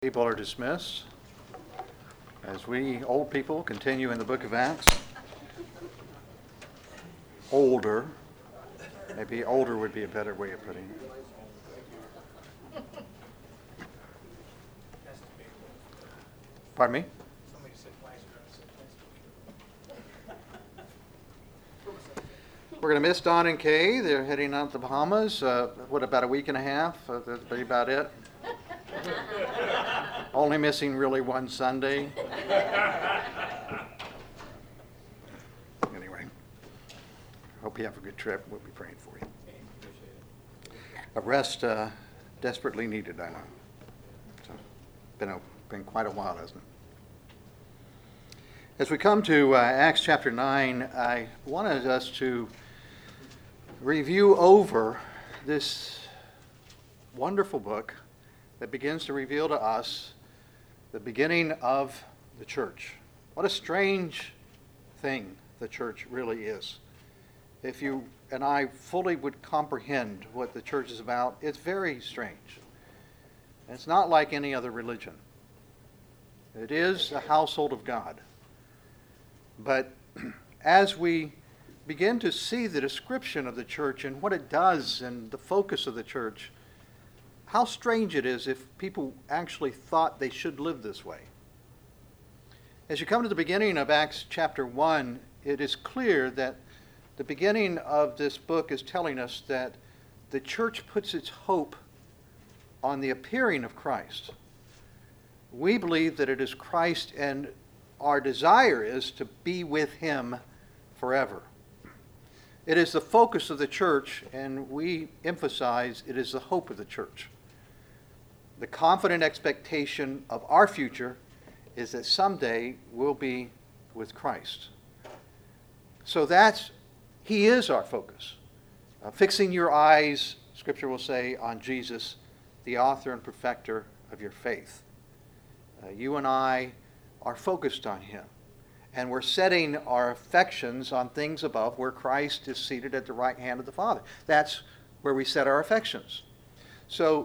People are dismissed as we old people continue in the book of Acts. Older. Maybe older would be a better way of putting it. Pardon me? We're going to miss Don and Kay. They're heading out to the Bahamas. About a week and a half? That'll be about it. Only missing really one Sunday. Anyway, hope you have a good trip. We'll be praying for you. A rest desperately needed, I know. So, been quite a while, hasn't it? As we come to Acts chapter 9, I wanted us to review over this wonderful book that begins to reveal to us the beginning of the church. What a strange thing the church really is. If you and I fully would comprehend what the church is about, it's very strange. It's not like any other religion. It is a household of God. But as we begin to see the description of the church and what it does and the focus of the church, how strange it is if people actually thought they should live this way. As you come to the beginning of Acts chapter 1, it is clear that the beginning of this book is telling us that the church puts its hope on the appearing of Christ. We believe that it is Christ, and our desire is to be with him forever. It is the focus of the church, and we emphasize it is the hope of the church. The confident expectation of our future is that someday we'll be with Christ. So he is our focus. Fixing your eyes, Scripture will say, on Jesus, the author and perfecter of your faith. You and I are focused on him. And we're setting our affections on things above, where Christ is seated at the right hand of the Father. That's where we set our affections. So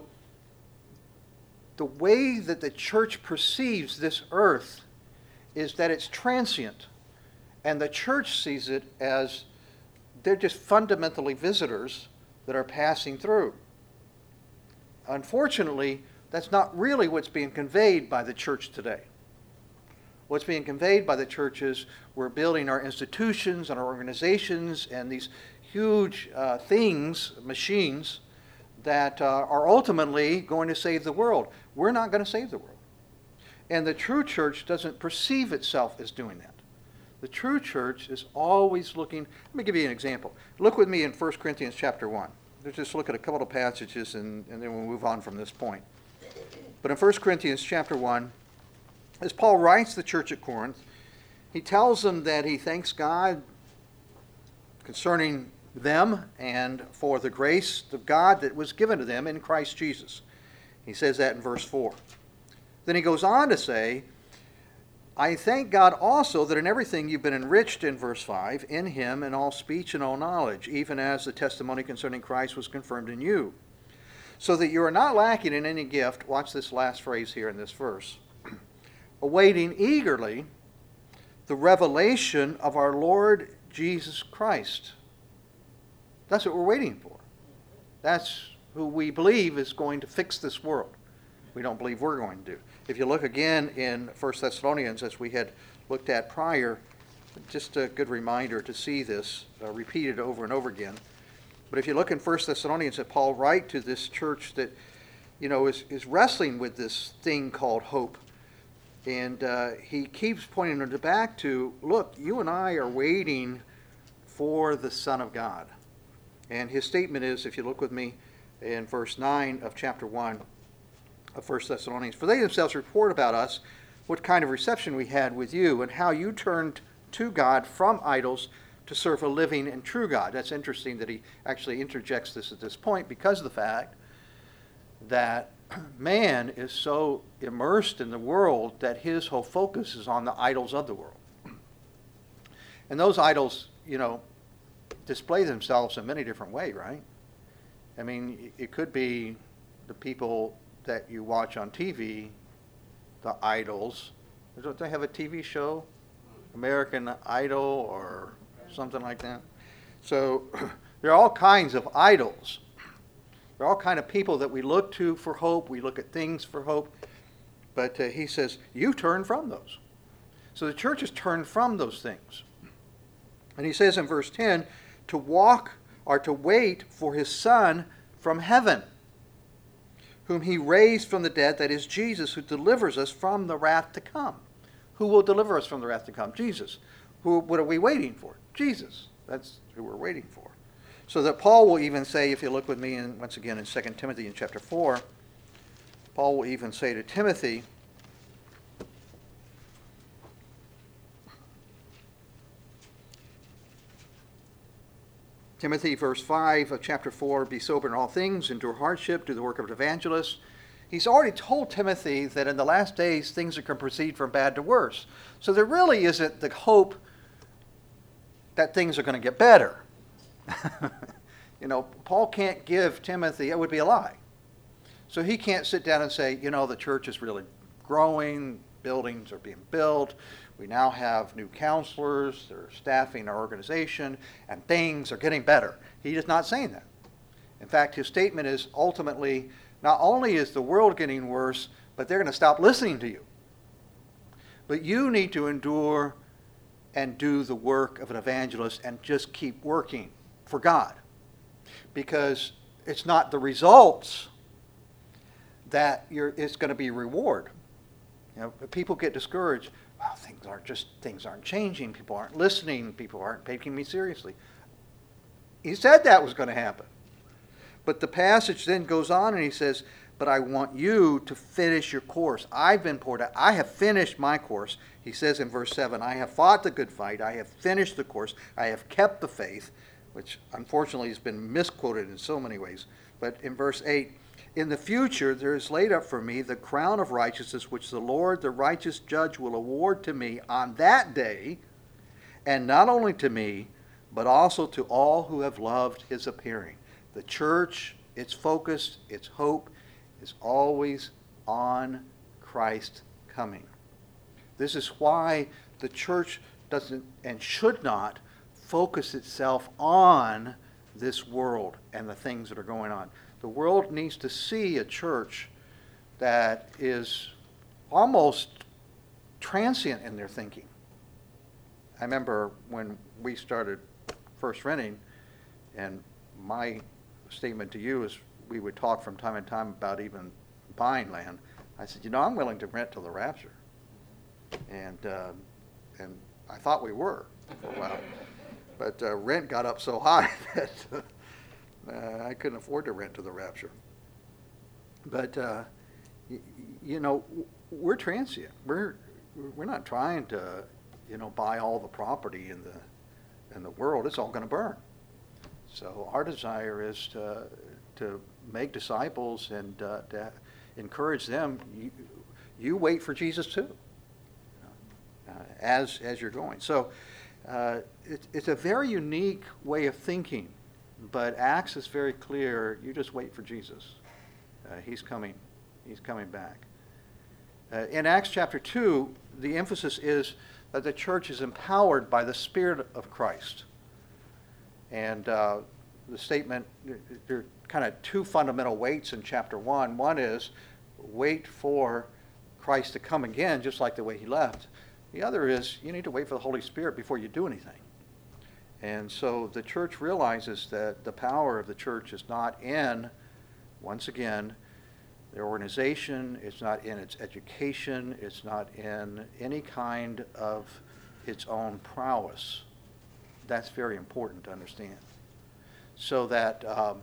the way that the church perceives this earth is that it's transient. And the church sees it as they're just fundamentally visitors that are passing through. Unfortunately, that's not really what's being conveyed by the church today. What's being conveyed by the church is we're building our institutions and our organizations and these huge machines, that are ultimately going to save the world. We're not going to save the world. And the true church doesn't perceive itself as doing that. The true church is always looking. Let me give you an example. Look with me in 1 Corinthians chapter 1. Let's just look at a couple of passages and then we'll move on from this point. But in 1 Corinthians chapter 1, as Paul writes to the church at Corinth, he tells them that he thanks God concerning them and for the grace of God that was given to them in Christ Jesus. He says that in verse 4. Then he goes on to say, I thank God also that in everything you've been enriched, in verse 5, in him in all speech and all knowledge, even as the testimony concerning Christ was confirmed in you, so that you are not lacking in any gift. Watch this last phrase here in this verse. Awaiting eagerly the revelation of our Lord Jesus Christ. That's what we're waiting for. That's who we believe is going to fix this world. We don't believe we're going to do. If you look again in 1 Thessalonians, as we had looked at prior, just a good reminder to see this repeated over and over again. But if you look in 1 Thessalonians, that Paul writes to this church that is wrestling with this thing called hope. And he keeps pointing them back to, look, you and I are waiting for the Son of God. And his statement is, if you look with me in verse 9 of chapter 1 of 1 Thessalonians, for they themselves report about us what kind of reception we had with you and how you turned to God from idols to serve a living and true God. That's interesting that he actually interjects this at this point because of the fact that man is so immersed in the world that his whole focus is on the idols of the world. And those idols, display themselves in many different ways, right? I mean, it could be the people that you watch on TV the idols. Don't they have a TV show? American Idol or something like that? So there are all kinds of idols. There are all kinds of people that we look to for hope. We look at things for hope. But he says, you turn from those. So the church has turned from those things. And he says in verse 10, to walk or to wait for his Son from heaven, whom he raised from the dead, that is Jesus, who delivers us from the wrath to come. Who will deliver us from the wrath to come? Jesus. What are we waiting for? Jesus. That's who we're waiting for. So that Paul will even say, if you look with me once again in 2 Timothy in chapter 4, Paul will even say to Timothy, verse 5 of chapter 4, be sober in all things, endure hardship, do the work of an evangelist. He's already told Timothy that in the last days things are going to proceed from bad to worse. So there really isn't the hope that things are going to get better. Paul can't give Timothy, it would be a lie. So he can't sit down and say, the church is really growing, buildings are being built, we now have new counselors, they're staffing our organization, and things are getting better. He is not saying that. In fact, his statement is ultimately, not only is the world getting worse, but they're going to stop listening to you. But you need to endure and do the work of an evangelist and just keep working for God. Because it's not the results that it's going to be reward. People get discouraged. Well, things aren't changing. People aren't listening. People aren't taking me seriously. He said that was going to happen. But the passage then goes on and he says, but I want you to finish your course. I've been poured out. I have finished my course. He says in verse 7, I have fought the good fight. I have finished the course. I have kept the faith, which unfortunately has been misquoted in so many ways. But in verse 8, in the future there is laid up for me the crown of righteousness, which the Lord, the righteous judge, will award to me on that day, and not only to me, but also to all who have loved his appearing. The church, its focus, its hope, is always on Christ coming. This is why the church doesn't and should not focus itself on this world and the things that are going on. The world needs to see a church that is almost transient in their thinking. I remember when we started First Renting, and my statement to you is we would talk from time to time about even buying land. I said, I'm willing to rent till the rapture. And I thought we were for a while. But rent got up so high that I couldn't afford to rent to the rapture. But, we're transient. We're not trying to, buy all the property in the world. It's all going to burn. So our desire is to make disciples and to encourage them. You wait for Jesus too, as you're going. So it's a very unique way of thinking, but Acts is very clear. You just wait for Jesus. He's coming. He's coming back. In Acts chapter 2, the emphasis is that the church is empowered by the Spirit of Christ. And the statement, there are kind of two fundamental waits in chapter 1. One is wait for Christ to come again, just like the way he left. The other is you need to wait for the Holy Spirit before you do anything. And so the church realizes that the power of the church is not in, once again, their organization, it's not in its education, it's not in any kind of its own prowess. That's very important to understand. So that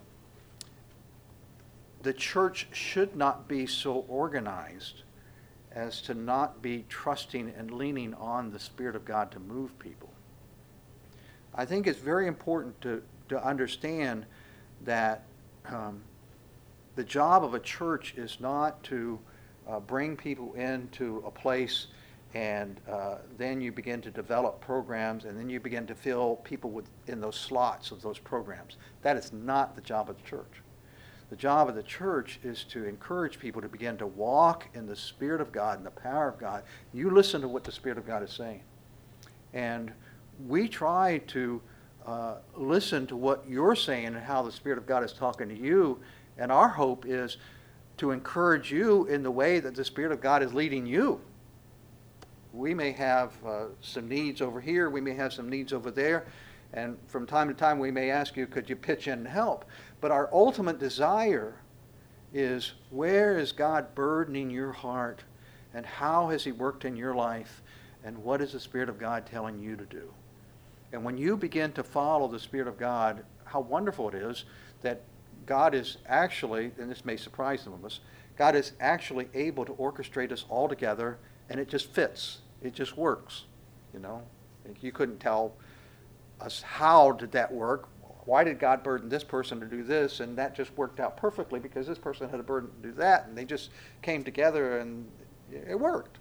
the church should not be so organized as to not be trusting and leaning on the Spirit of God to move people. I think it's very important to understand that the job of a church is not to bring people into a place and then you begin to develop programs and then you begin to fill people in those slots of those programs. That is not the job of the church. The job of the church is to encourage people to begin to walk in the Spirit of God and the power of God. You listen to what the Spirit of God is saying. And we try to listen to what you're saying and how the Spirit of God is talking to you. And our hope is to encourage you in the way that the Spirit of God is leading you. We may have some needs over here. We may have some needs over there. And from time to time, we may ask you, could you pitch in and help? But our ultimate desire is, where is God burdening your heart? And how has he worked in your life? And what is the Spirit of God telling you to do? And when you begin to follow the Spirit of God, how wonderful it is that God is actually, and this may surprise some of us, God is actually able to orchestrate us all together, and it just fits. It just works. You know, you couldn't tell us how did that work. Why did God burden this person to do this? And that just worked out perfectly because this person had a burden to do that, and they just came together and it worked.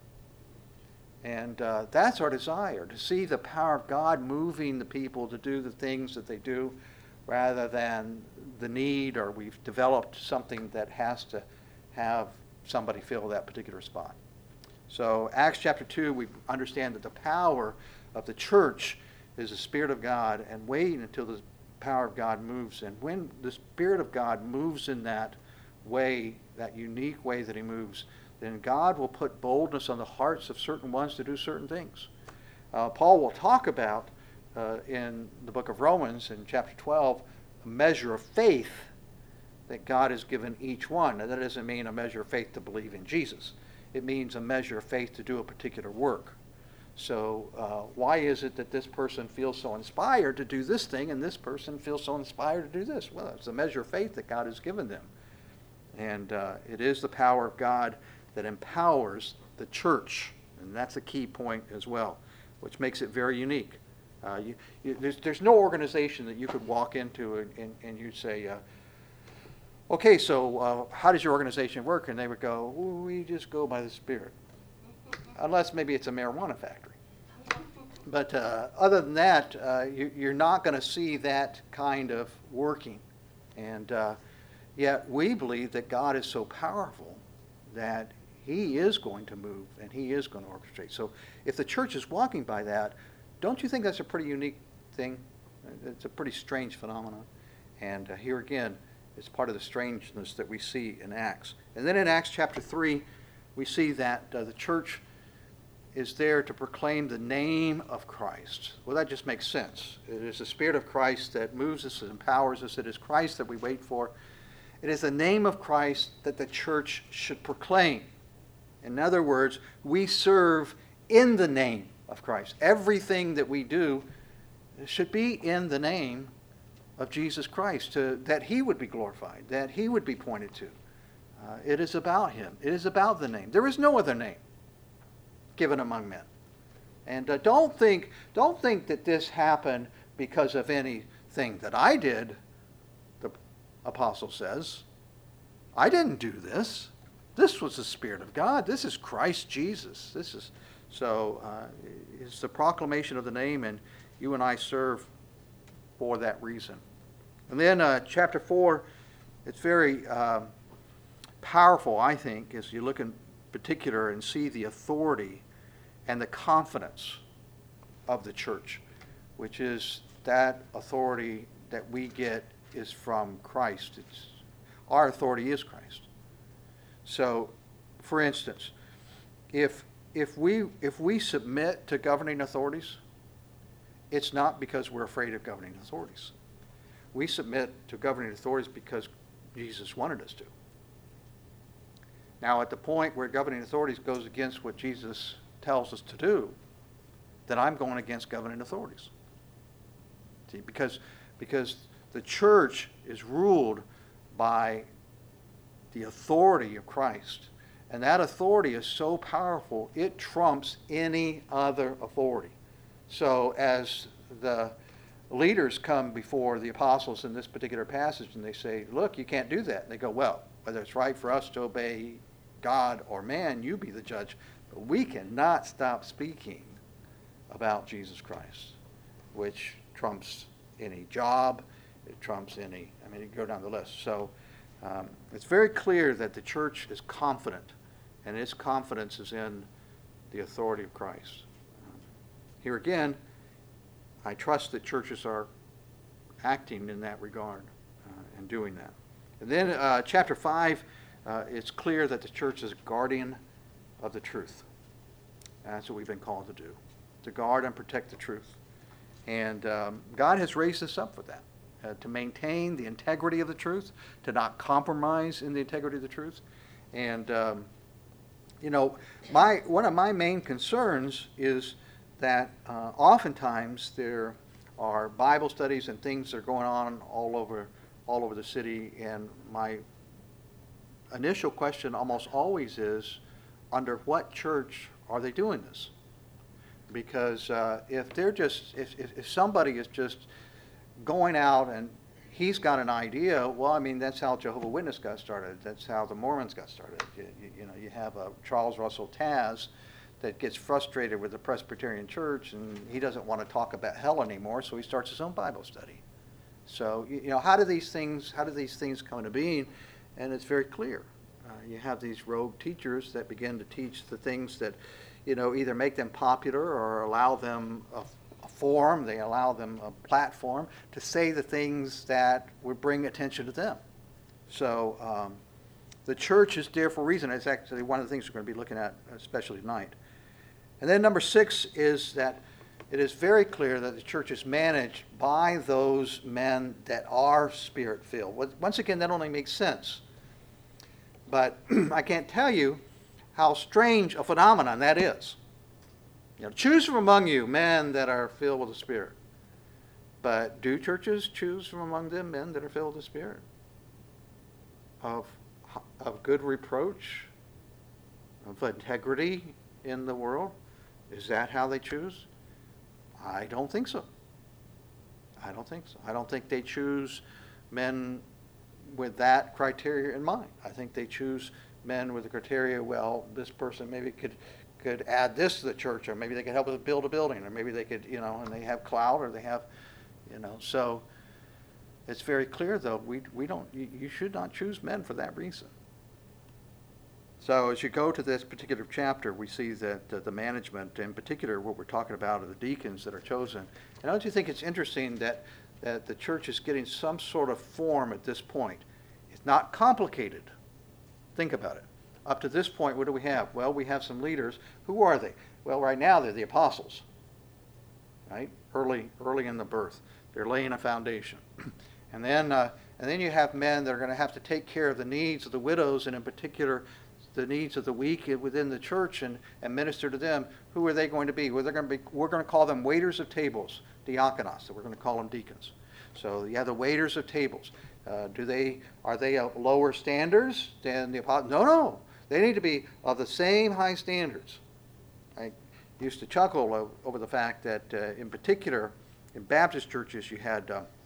And that's our desire, to see the power of God moving the people to do the things that they do, rather than the need, or we've developed something that has to have somebody fill that particular spot. So Acts chapter 2, we understand that the power of the church is the Spirit of God, and waiting until the power of God moves. And when the Spirit of God moves in that way, that unique way that he moves, then God will put boldness on the hearts of certain ones to do certain things. Paul will talk about in the book of Romans in chapter 12 a measure of faith that God has given each one. And that doesn't mean a measure of faith to believe in Jesus. It means a measure of faith to do a particular work. So why is it that this person feels so inspired to do this thing and this person feels so inspired to do this? Well, it's a measure of faith that God has given them. And it is the power of God that empowers the church. And that's a key point as well, which makes it very unique. There's no organization that you could walk into and you'd say, okay, so how does your organization work? And they would go, we just go by the Spirit. Unless maybe it's a marijuana factory. But other than that, you're not going to see that kind of working. And yet we believe that God is so powerful that he is going to move and he is going to orchestrate. So if the church is walking by that, don't you think that's a pretty unique thing? It's a pretty strange phenomenon. And here again, it's part of the strangeness that we see in Acts. And then in Acts chapter 3, we see that the church is there to proclaim the name of Christ. Well, that just makes sense. It is the Spirit of Christ that moves us and empowers us. It is Christ that we wait for. It is the name of Christ that the church should proclaim. In other words, we serve in the name of Christ. Everything that we do should be in the name of Jesus Christ, that he would be glorified, that he would be pointed to. It is about him. It is about the name. There is no other name given among men. And don't think that this happened because of anything that I did, the apostle says. I didn't do this. This was the Spirit of God. This is Christ Jesus. It's the proclamation of the name, and you and I serve for that reason. And then chapter 4, it's very powerful, I think, as you look in particular and see the authority and the confidence of the church, which is that authority that we get is from Christ. Our authority is Christ. So, for instance, if we submit to governing authorities, it's not because we're afraid of governing authorities. We submit to governing authorities because Jesus wanted us to. Now, at the point where governing authorities goes against what Jesus tells us to do, then I'm going against governing authorities. See, because the church is ruled by the authority of Christ. And that authority is so powerful, it trumps any other authority. So as the leaders come before the apostles in this particular passage and they say, look, you can't do that. And they go, well, whether it's right for us to obey God or man, you be the judge. But we cannot stop speaking about Jesus Christ, which trumps any job. It trumps any, you go down the list. So It's very clear that the church is confident, and its confidence is in the authority of Christ. Here again, I trust that churches are acting in that regard and doing that. And then chapter 5, it's clear that the church is a guardian of the truth. That's what we've been called to do, to guard and protect the truth. And God has raised us up for that, to maintain the integrity of the truth, to not compromise in the integrity of the truth. And, one of my main concerns is that oftentimes there are Bible studies and things that are going on all over the city, and my initial question almost always is, under what church are they doing this? Because if somebody is just going out and he's got an idea, well, I mean, that's how Jehovah's Witness got started. That's how the Mormons got started. You have Charles Russell Taz that gets frustrated with the Presbyterian Church, and he doesn't want to talk about hell anymore, so he starts his own Bible study. So, how do these things come into being? And it's very clear. You have these rogue teachers that begin to teach the things that, either make them popular or allow them a forum, they allow them a platform to say the things that would bring attention to them. So the church is there for a reason. It's actually one of the things we're going to be looking at, especially tonight. And then number 6 is that it is very clear that the church is managed by those men that are Spirit-filled. Once again, that only makes sense. But I can't tell you how strange a phenomenon that is. Choose from among you men that are filled with the Spirit. But do churches choose from among them men that are filled with the Spirit? Of good reproach? Of integrity in the world? Is that how they choose? I don't think so. I don't think they choose men with that criteria in mind. I think they choose men with the criteria, well, this person maybe could add this to the church, or maybe they could help us build a building, or maybe they could, and they have clout, or they have, So it's very clear, though, you should not choose men for that reason. So as you go to this particular chapter, we see that the management, in particular what we're talking about are the deacons that are chosen. And don't you think it's interesting that the church is getting some sort of form at this point? It's not complicated. Think about it. Up to this point, what do we have? Well, we have some leaders. Who are they? Well, right now they're the apostles, right? Early in the birth. They're laying a foundation. And then you have men that are going to have to take care of the needs of the widows, and in particular the needs of the weak within the church, and minister to them. Who are they going to be? Well, we're going to call them waiters of tables, diakonos, so we're going to call them deacons. So you have the waiters of tables. Are they of lower standards than the apostles? No. They need to be of the same high standards. I used to chuckle over the fact that, in particular, in Baptist churches, you had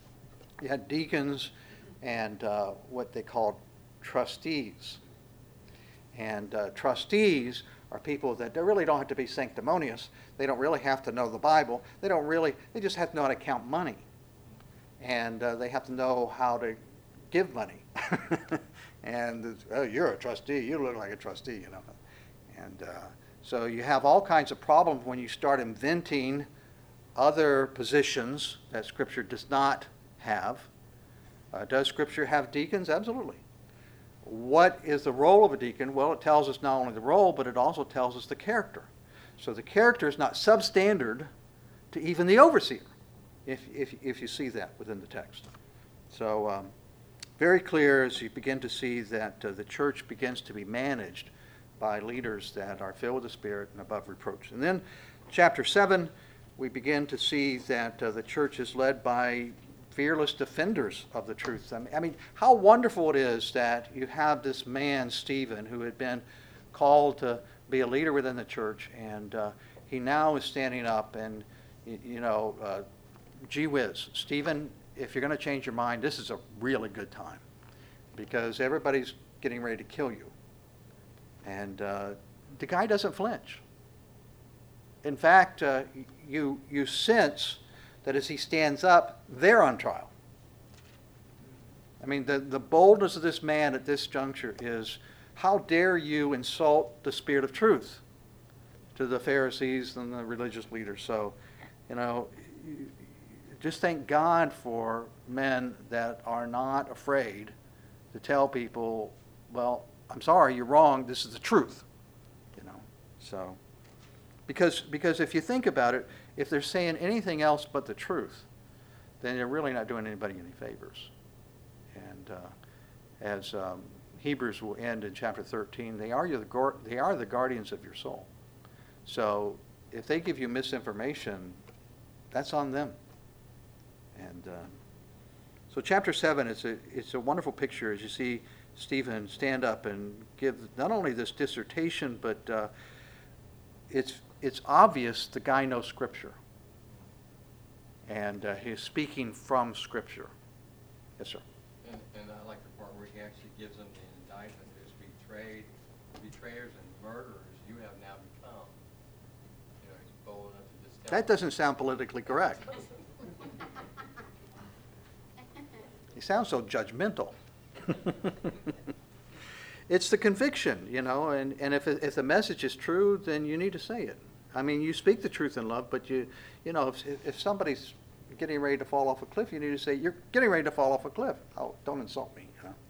deacons and what they called trustees. And trustees are people that they really don't have to be sanctimonious. They don't really have to know the Bible. They just have to know how to count money. And they have to know how to give money. And, you're a trustee. You look like a trustee, And so you have all kinds of problems when you start inventing other positions that Scripture does not have. Does Scripture have deacons? Absolutely. What is the role of a deacon? Well, it tells us not only the role, but it also tells us the character. So the character is not substandard to even the overseer, if you see that within the text. So very clear as you begin to see that the church begins to be managed by leaders that are filled with the Spirit and above reproach. And then chapter 7, we begin to see that the church is led by fearless defenders of the truth. I mean, how wonderful it is that you have this man, Stephen, who had been called to be a leader within the church, and he now is standing up and, gee whiz, Stephen, if you're going to change your mind, this is a really good time, because everybody's getting ready to kill you. And the guy doesn't flinch. In fact, you sense that as he stands up, they're on trial. I mean, the boldness of this man at this juncture is, how dare you insult the Spirit of truth to the Pharisees and the religious leaders. So, just thank God for men that are not afraid to tell people, well, I'm sorry, you're wrong, this is the truth. So, because if you think about it, if they're saying anything else but the truth, then they're really not doing anybody any favors. And as Hebrews will end in chapter 13, they are the guardians of your soul. So if they give you misinformation, that's on them. And so chapter 7, it's a wonderful picture as you see Stephen stand up and give not only this dissertation, but it's obvious the guy knows Scripture. And he's speaking from Scripture. Yes, sir. And I like the part where he actually gives them the indictment. There's betrayers and murderers you have now become. He's bold enough to just tell That doesn't sound politically correct. He sounds so judgmental. It's the conviction, and if the message is true, then you need to say it. I mean, you speak the truth in love, but if somebody's getting ready to fall off a cliff, you need to say, you're getting ready to fall off a cliff. Oh, don't insult me.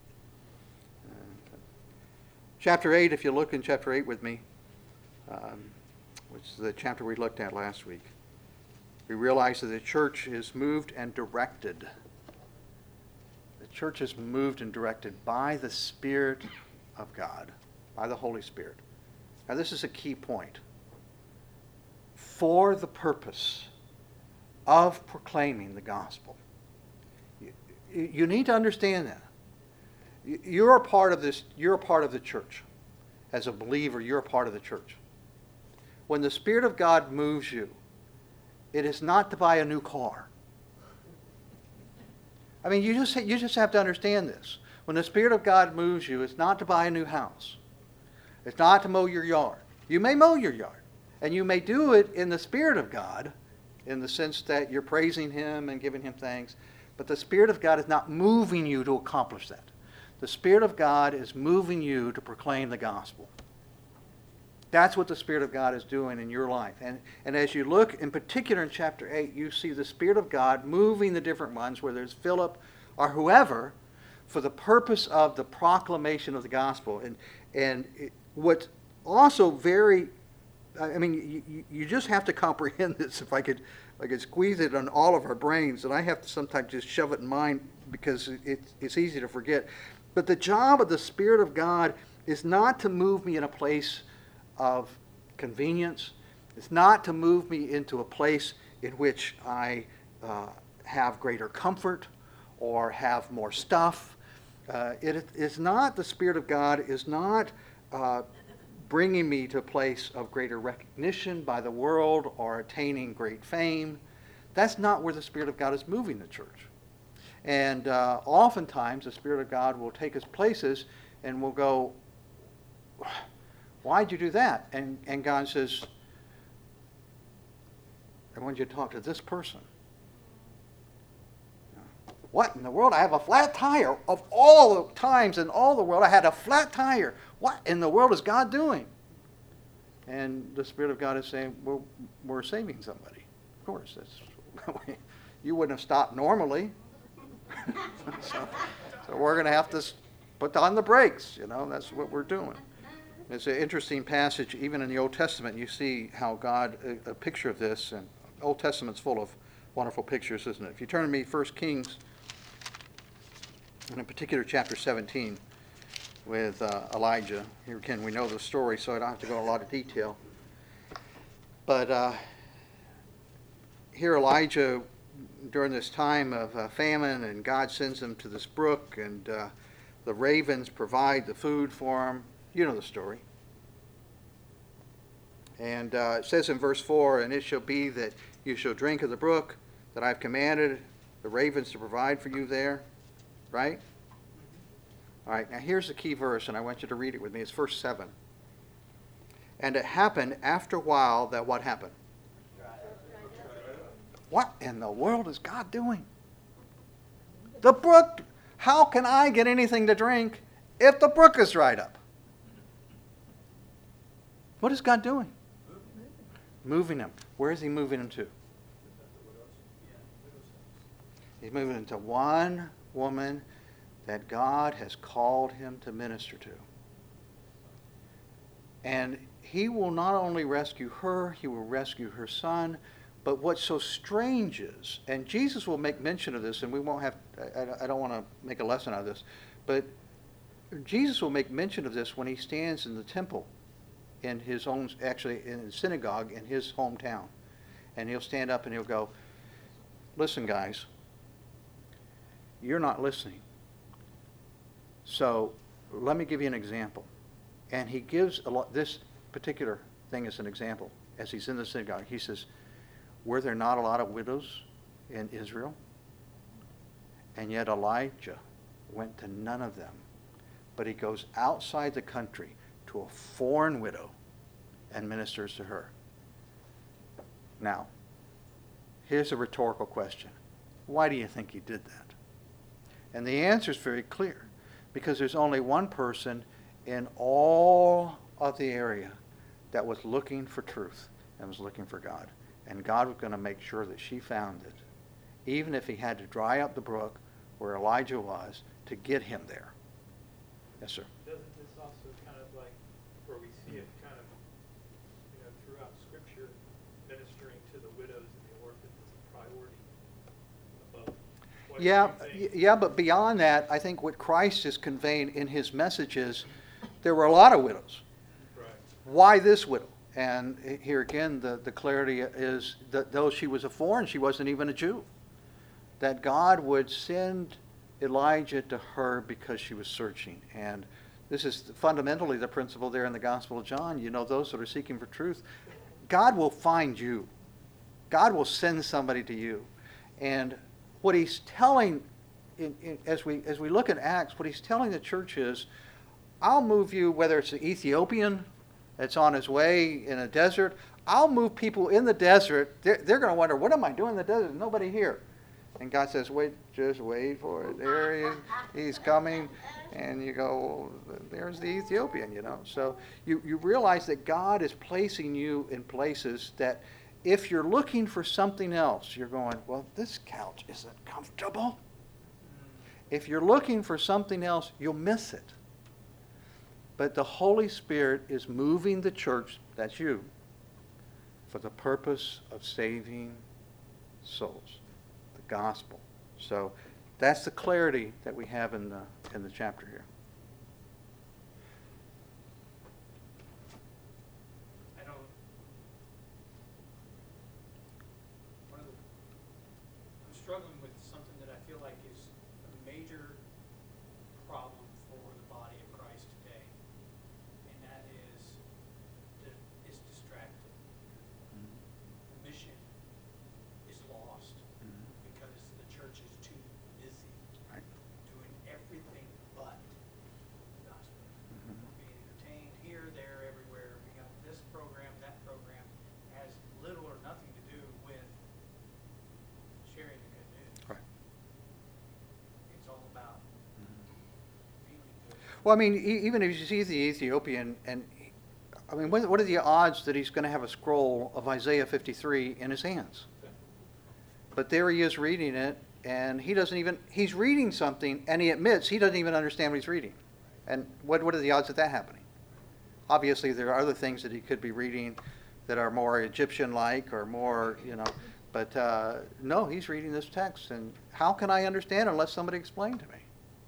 Chapter 8, if you look in chapter 8 with me, which is the chapter we looked at last week, we realize that the church is moved and directed. The church is moved and directed by the Spirit of God, by the Holy Spirit. Now, this is a key point. For the purpose of proclaiming the gospel. You need to understand that. You're a part of this. You're a part of the church. As a believer, you're a part of the church. When the Spirit of God moves you, it is not to buy a new car. I mean, you just have to understand this. When the Spirit of God moves you, it's not to buy a new house. It's not to mow your yard. You may mow your yard, and you may do it in the Spirit of God, in the sense that you're praising Him and giving Him thanks. But the Spirit of God is not moving you to accomplish that. The Spirit of God is moving you to proclaim the gospel. That's what the Spirit of God is doing in your life. And as you look, in particular in chapter 8, you see the Spirit of God moving the different ones, whether it's Philip or whoever, for the purpose of the proclamation of the gospel. And what's also very, I mean, you just have to comprehend this. If I could squeeze it on all of our brains, and I have to sometimes just shove it in mind because it's easy to forget. But the job of the Spirit of God is not to move me in a place of convenience. It's not to move me into a place in which I have greater comfort or have more stuff. It is not, the Spirit of God is not bringing me to a place of greater recognition by the world or attaining great fame. That's not where the Spirit of God is moving the church. And oftentimes the Spirit of God will take us places and we'll go, why'd you do that? And God says, I want you to talk to this person. What in the world? I have a flat tire. Of all the times in all the world, I had a flat tire. What in the world is God doing? And the Spirit of God is saying, well, we're saving somebody. Of course, you wouldn't have stopped normally. so we're going to have to put on the brakes. That's what we're doing. It's an interesting passage. Even in the Old Testament, you see how God, a picture of this, and Old Testament's full of wonderful pictures, isn't it? If you turn to me, 1 Kings, and in particular chapter 17 with Elijah. Here again, we know the story, so I don't have to go into a lot of detail. But here Elijah, during this time of famine, and God sends him to this brook, and the ravens provide the food for him. You know the story. And it says in verse 4, and it shall be that you shall drink of the brook that I've commanded the ravens to provide for you there. Right? All right, now here's the key verse, and I want you to read it with me. It's verse 7. And it happened after a while that what happened? What in the world is God doing? The brook How can I get anything to drink if the brook is dried up? What is God doing? Moving him. Where is he moving him to? He's moving into one woman that God has called him to minister to. And he will not only rescue her, he will rescue her son. But what's so strange is, and Jesus will make mention of this, and we won't have, I don't want to make a lesson out of this, but Jesus will make mention of this when he stands in the temple in his own, actually in the synagogue in his hometown. And he'll stand up and he'll go, listen guys, you're not listening. So let me give you an example. And he gives this particular thing as an example. As he's in the synagogue, he says, were there not a lot of widows in Israel? And yet Elijah went to none of them. But he goes outside the country to a foreign widow and ministers to her. Now, here's a rhetorical question. Why do you think he did that? And the answer is very clear. Because there's only one person in all of the area that was looking for truth and was looking for God. And God was going to make sure that she found it, even if he had to dry up the brook where Elijah was to get him there. Yes, sir. Doesn't this also kind of like, where we see it kind of, throughout Scripture, ministering to the widows and the orphans is a priority above what Yeah, but beyond that, I think what Christ is conveying in his message is there were a lot of widows. Right. Why this widow? And here again, the clarity is that though she was a foreign, she wasn't even a Jew. That God would send Elijah to her because she was searching. And this is fundamentally the principle there in the Gospel of John. Those that are seeking for truth, God will find you. God will send somebody to you. And what he's telling, as we look at Acts, what he's telling the church is, I'll move you, whether it's the Ethiopian that's on his way in a desert, I'll move people in the desert. They're going to wonder, what am I doing in the desert? There's nobody here. And God says, just wait for it. There he is. He's coming. And you go, well, there's the Ethiopian, So you realize that God is placing you in places that if you're looking for something else, you're going, well, this couch isn't comfortable. If you're looking for something else, you'll miss it. But the Holy Spirit is moving the church, that's you, for the purpose of saving souls, the gospel. So that's the clarity that we have in the chapter here. I'm struggling with something that I feel like is a major problem for the body of Christ today, and that is distracted. The mission is lost because the church is too busy doing everything but the gospel. Being entertained here, there, everywhere. We got this program, that program, has little or nothing to do with sharing the good news. Right. It's all about feeling good. Well, I mean, even if you see the Ethiopian, what are the odds that he's going to have a scroll of Isaiah 53 in his hands? But there he is reading it, and he's reading something, and he admits he doesn't even understand what he's reading. And what are the odds of that happening? Obviously, there are other things that he could be reading that are more Egyptian-like or more, but no, he's reading this text, and how can I understand unless somebody explained to me?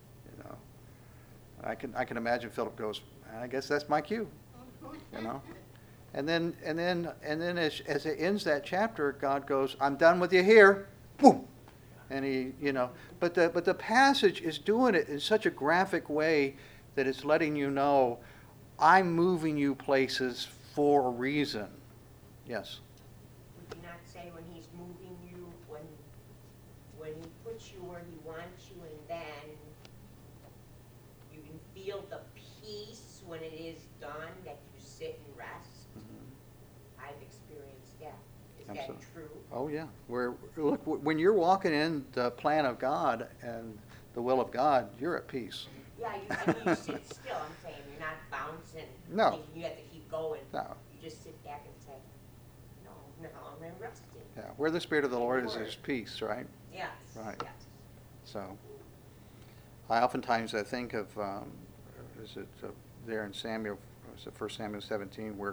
I can imagine Philip goes, I guess that's my cue, And then as it ends that chapter, God goes, I'm done with you here. Boom. And he, but the passage is doing it in such a graphic way that it's letting you know, I'm moving you places for a reason. Yes. Would you not say when he's moving you, when he puts you where he wants you, and then you can feel the peace when it is done, that you sit and rest? I've experienced that. Is Absolutely. that true? Oh yeah. Look, when you're walking in the plan of God and the will of God, you're at peace. Yeah, I mean, you sit still, I'm saying, you're not bouncing, No. thinking you have to keep going. No. You just sit back and say, no, I'm resting. Yeah, where the Spirit of the Lord is, there's peace, right? Yes, Right. yes. So, I oftentimes I think of, is it there in Samuel, was it 1 Samuel 17, where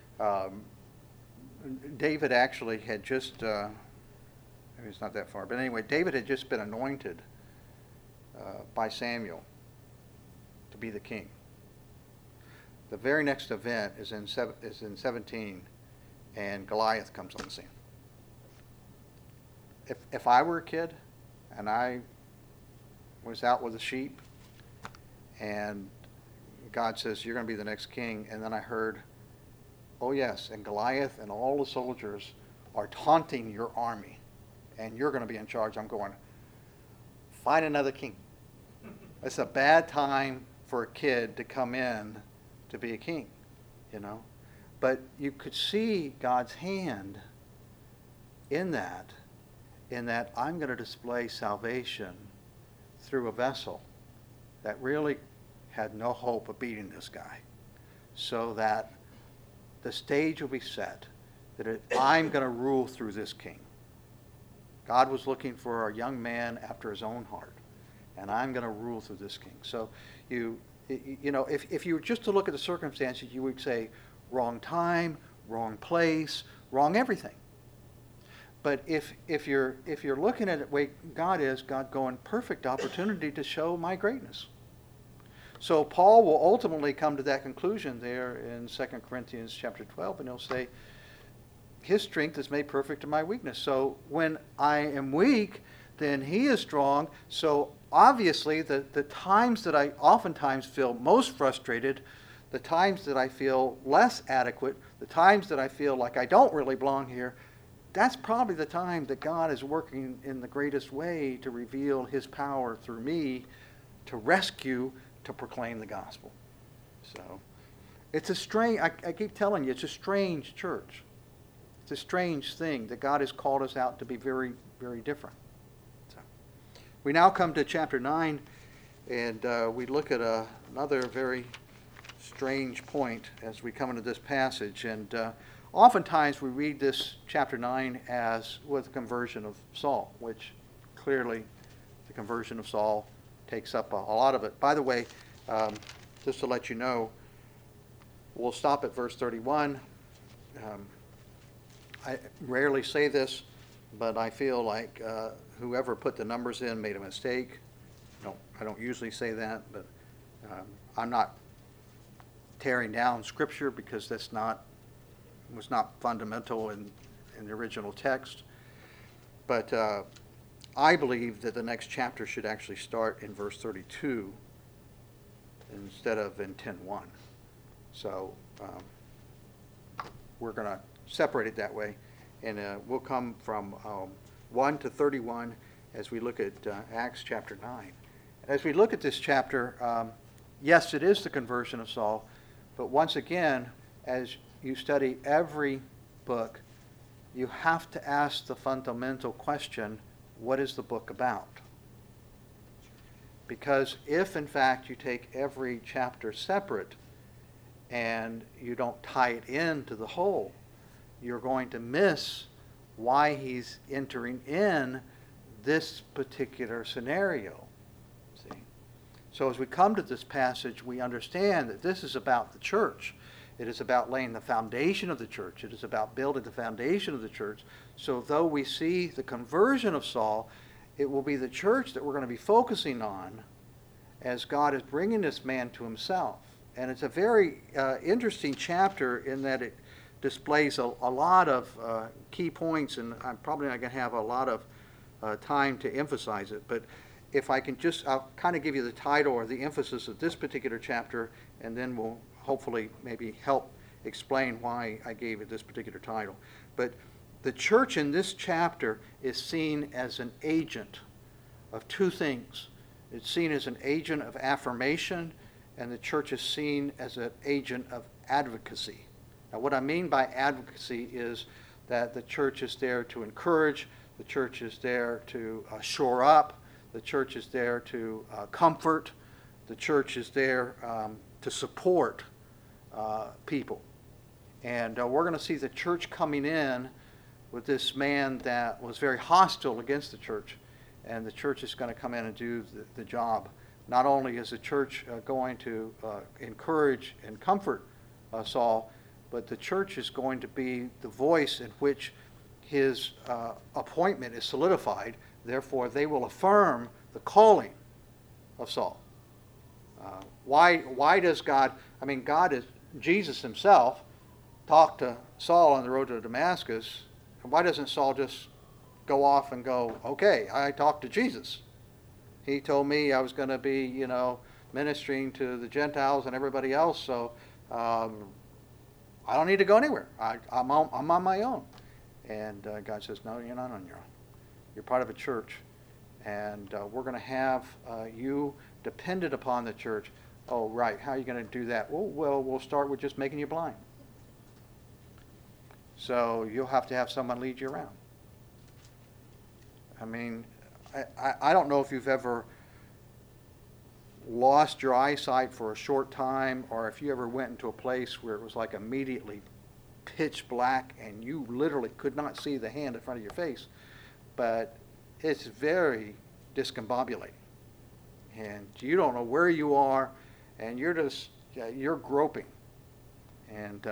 David actually had just, maybe it's not that far, but anyway, David had just been anointed by Samuel to be the king. The very next event is in 17, and Goliath comes on the scene. If I were a kid and I was out with the sheep and God says, you're going to be the next king, and then I heard, oh yes, and Goliath and all the soldiers are taunting your army and you're going to be in charge, I'm going, find another king. It's a bad time for a kid to come in to be a king, you know. But you could see God's hand in that I'm going to display salvation through a vessel that really had no hope of beating this guy, so that the stage will be set, that I'm going to rule through this king. God was looking for a young man after his own heart, and I'm going to rule through this king. So you know, if you were just to look at the circumstances, you would say wrong time, wrong place, wrong everything. But if you're looking at it the way God is, God going, perfect opportunity to show my greatness. So Paul will ultimately come to that conclusion there in 2 Corinthians chapter 12, and he'll say, his strength is made perfect in my weakness. So when I am weak, then he is strong. So obviously the times that I oftentimes feel most frustrated, the times that I feel less adequate, the times that I feel like I don't really belong here, that's probably the time that God is working in the greatest way to reveal his power through me to rescue, to proclaim the gospel. So it's a strange, I keep telling you, it's a strange church. It's a strange thing that God has called us out to be very, very different. So we now come to chapter 9, and we look at another very strange point as we come into this passage. And oftentimes we read this chapter 9 as with the conversion of Saul, which clearly the conversion of Saul takes up a lot of it. By the way, just to let you know, we'll stop at verse 31. I rarely say this, but I feel like whoever put the numbers in made a mistake. I don't usually say that, but I'm not tearing down Scripture because that's was not fundamental in the original text. But I believe that the next chapter should actually start in verse 32 instead of in 10:1. So we're going to separate it that way, and we'll come from 1 to 31 as we look at Acts chapter 9. As we look at this chapter, yes, it is the conversion of Saul, but once again, as you study every book, you have to ask the fundamental question, what is the book about? Because if, in fact, you take every chapter separate and you don't tie it into the whole, you're going to miss why he's entering in this particular scenario. See? So as we come to this passage, we understand that this is about the church. It is about laying the foundation of the church. It is about building the foundation of the church. So though we see the conversion of Saul, it will be the church that we're going to be focusing on as God is bringing this man to himself. And it's a very interesting chapter in that it displays a lot of key points, and I'm probably not going to have a lot of time to emphasize it. But if I can I'll kind of give you the title or the emphasis of this particular chapter, and then we'll hopefully maybe help explain why I gave it this particular title. But the church in this chapter is seen as an agent of two things. It's seen as an agent of affirmation, and the church is seen as an agent of advocacy. Now, what I mean by advocacy is that the church is there to encourage, the church is there to shore up, The church is there to comfort. The church is there to support people. And we're going to see the church coming in with this man that was very hostile against the church. And the church is going to come in and do the job. Not only is the church going to encourage and comfort Saul, but the church is going to be the voice in which his appointment is solidified. Therefore, they will affirm the calling of Saul. Why does God, Jesus himself talked to Saul on the road to Damascus. And why doesn't Saul just go off and go, okay, I talked to Jesus. He told me I was going to be, ministering to the Gentiles and everybody else, so I don't need to go anywhere. I'm on my own. And God says, no, you're not on your own. You're part of a church. And we're going to have you dependent upon the church. Oh, right. How are you going to do that? Well, we'll start with just making you blind. So you'll have to have someone lead you around. I don't know if you've ever lost your eyesight for a short time, or if you ever went into a place where it was like immediately pitch black and you literally could not see the hand in front of your face. But it's very discombobulating. And you don't know where you are, and you're groping. And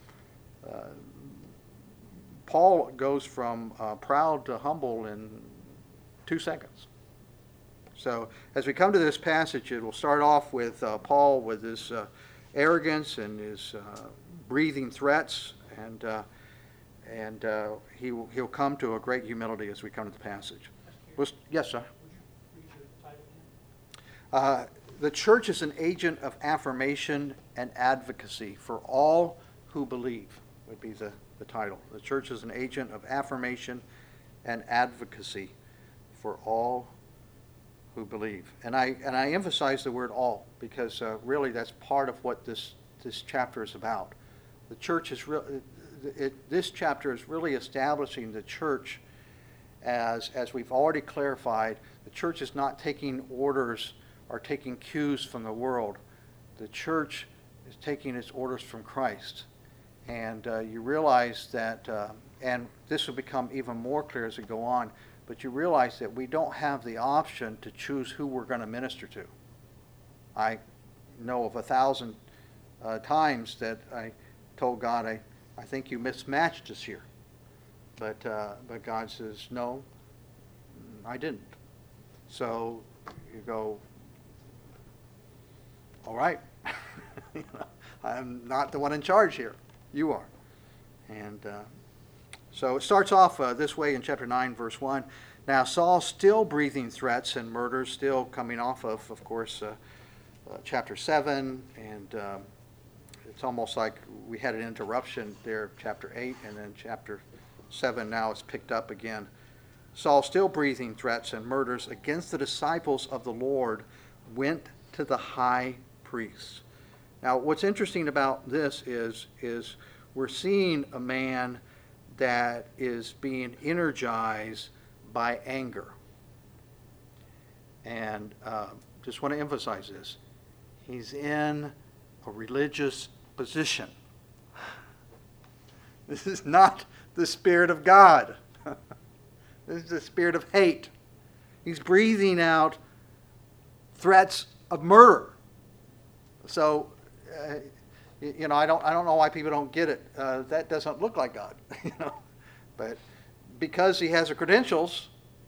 Paul goes from proud to humble in 2 seconds. So as we come to this passage, it will start off with Paul with his arrogance and his breathing threats, and he'll come to a great humility as we come to the passage. Yes, sir. Would you read the title again? The church is an agent of affirmation and advocacy for all who believe, would be the title. The church is an agent of affirmation and advocacy for all who believe. And I emphasize the word all, because really that's part of what this chapter is about. The church is this chapter is really establishing the church as we've already clarified. The church is not taking orders or taking cues from the world. The church is taking its orders from Christ. And you realize that, and this will become even more clear as we go on, but you realize that we don't have the option to choose who we're going to minister to. I know of 1,000 times that I told God, I think you mismatched us here. But God says, no, I didn't. So you go, all right. I'm not the one in charge here. You are. And so it starts off this way in chapter 9, verse 1. Now Saul, still breathing threats and murders, still coming off of course, chapter 7. And it's almost like we had an interruption there, chapter 8, and then chapter 7 now is picked up again. Saul, still breathing threats and murders against the disciples of the Lord, went to the high priest. Now, what's interesting about this is we're seeing a man that is being energized by anger. And just want to emphasize this. He's in a religious position. This is not the Spirit of God. This is the spirit of hate. He's breathing out threats of murder. So, I don't know why people don't get it. That doesn't look like God, But because he has the credentials,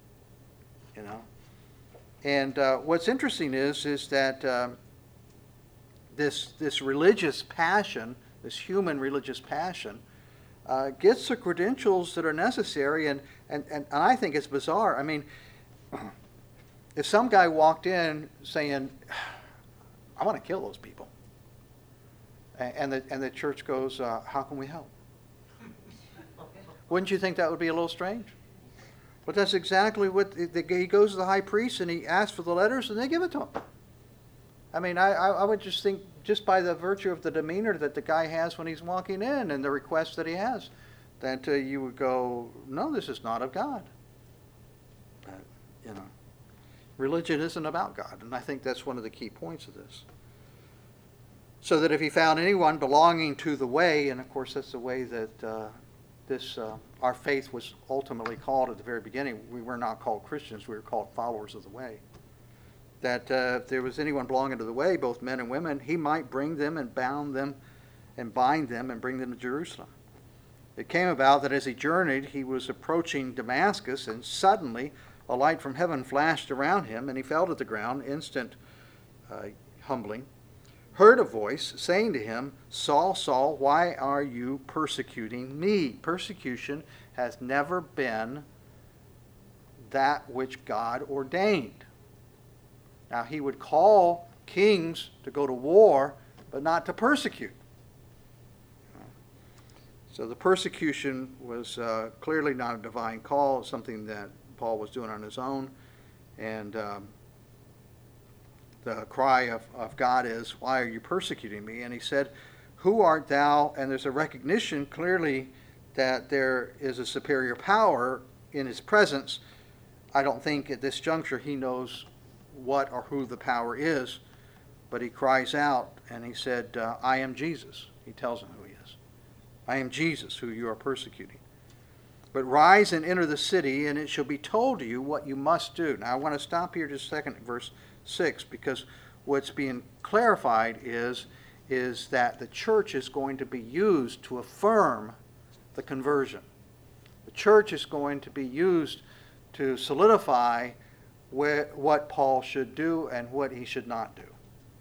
And what's interesting is that this religious passion, this human religious passion, gets the credentials that are necessary, and I think it's bizarre. I mean, if some guy walked in saying, I want to kill those people, and the church goes, how can we help? Wouldn't you think that would be a little strange? But that's exactly what, he goes to the high priest and he asks for the letters and they give it to him. I mean, I would just think, just by the virtue of the demeanor that the guy has when he's walking in and the request that he has, that you would go, no, this is not of God. But, Religion isn't about God, and I think that's one of the key points of this. So that if he found anyone belonging to the way, and of course that's the way that our faith was ultimately called at the very beginning. We were not called Christians, we were called followers of the way. That if there was anyone belonging to the way, both men and women, he might bring them and bound them and bind them and bring them to Jerusalem. It came about that as he journeyed, he was approaching Damascus, and suddenly a light from heaven flashed around him, and he fell to the ground, instant humbling, heard a voice saying to him, Saul, Saul, why are you persecuting me? Persecution has never been that which God ordained. Now, he would call kings to go to war, but not to persecute. So the persecution was clearly not a divine call, something that Paul was doing on his own. And the cry of God is, why are you persecuting me? And he said, who art thou? And there's a recognition clearly that there is a superior power in his presence. I don't think at this juncture he knows what or who the power is, but he cries out and he said, I am Jesus. He tells him who he is. I am Jesus, who you are persecuting. But rise and enter the city, and it shall be told to you what you must do. Now I want to stop here just a second at verse 6, because what's being clarified is that the church is going to be used to affirm the conversion. The church is going to be used to solidify what Paul should do and what he should not do.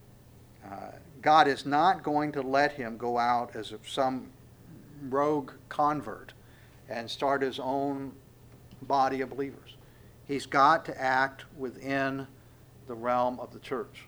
God is not going to let him go out as some rogue convert and start his own body of believers. He's got to act within the realm of the church.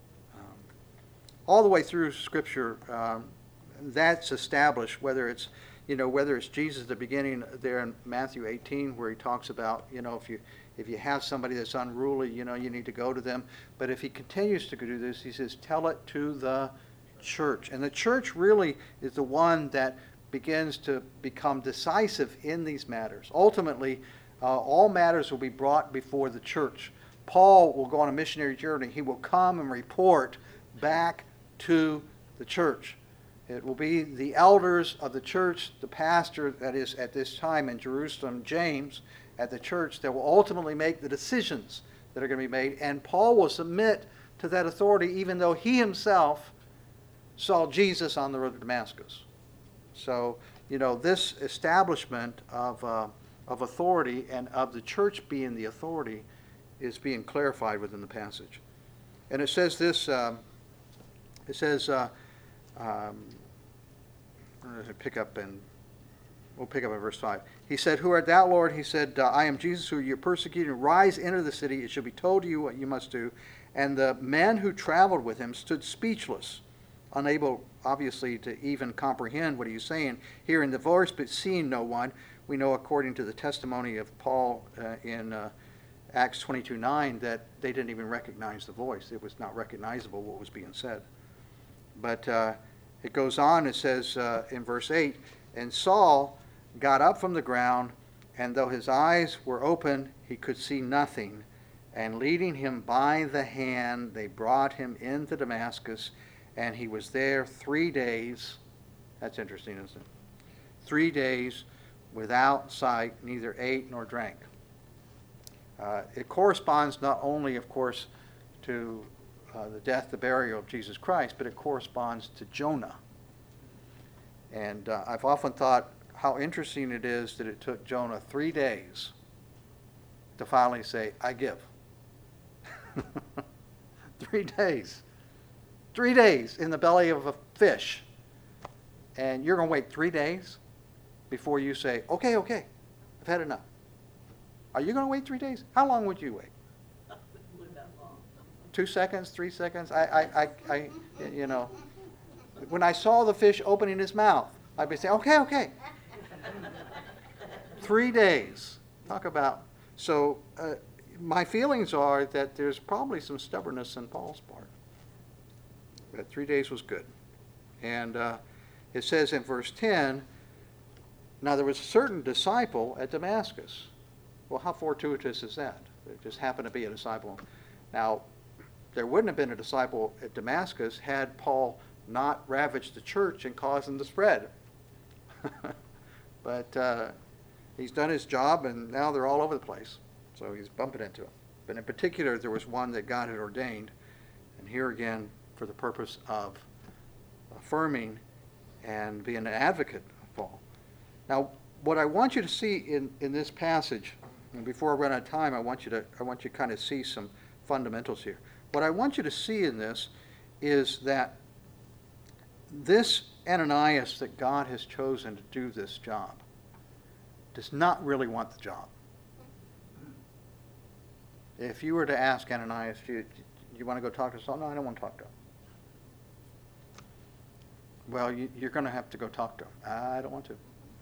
All the way through Scripture, that's established, whether it's Jesus at the beginning there in Matthew 18, where he talks about, if you have somebody that's unruly, you need to go to them. But if he continues to do this, he says, tell it to the church. And the church really is the one that begins to become decisive in these matters. Ultimately, all matters will be brought before the church. Paul will go on a missionary journey. He will come and report back to the church. It will be the elders of the church, the pastor that is at this time in Jerusalem, James, at the church, that will ultimately make the decisions that are going to be made. And Paul will submit to that authority, even though he himself saw Jesus on the road to Damascus. So, this establishment of authority and of the church being the authority is being clarified within the passage. And it says this, we'll pick up in verse 5. He said, who art thou, Lord? He said, I am Jesus, who you persecuted. Rise, enter the city. It shall be told to you what you must do. And the men who traveled with him stood speechless, unable, obviously, to even comprehend what he was saying, hearing the voice but seeing no one. We know, according to the testimony of Paul in Acts 22:9, that they didn't even recognize the voice. It was not recognizable what was being said. But it goes on, it says in verse 8, and Saul got up from the ground, and though his eyes were open, he could see nothing. And leading him by the hand, they brought him into Damascus, and he was there 3 days. That's interesting, isn't it? 3 days without sight, neither ate nor drank. It corresponds not only, of course, to the death, the burial of Jesus Christ, but it corresponds to Jonah. And I've often thought how interesting it is that it took Jonah 3 days to finally say, I give. 3 days. 3 days in the belly of a fish. And you're going to wait 3 days before you say, okay, I've had enough. Are you going to wait 3 days? How long would you wait? 2 seconds, 3 seconds? When I saw the fish opening his mouth, I'd be saying, okay. 3 days. Talk about. So my feelings are that there's probably some stubbornness in Paul's part. But 3 days was good. And it says in verse 10, now there was a certain disciple at Damascus. Well, how fortuitous is that? It just happened to be a disciple. Now, there wouldn't have been a disciple at Damascus had Paul not ravaged the church and caused them to spread. But he's done his job, and now they're all over the place. So he's bumping into them. But in particular, there was one that God had ordained, and here again, for the purpose of affirming and being an advocate of Paul. Now, what I want you to see in this passage, and before I run out of time, I want you to kind of see some fundamentals here. What I want you to see in this is that this Ananias that God has chosen to do this job does not really want the job. If you were to ask Ananias, do you want to go talk to Saul? No, I don't want to talk to him. Well, you're going to have to go talk to him. I don't want to.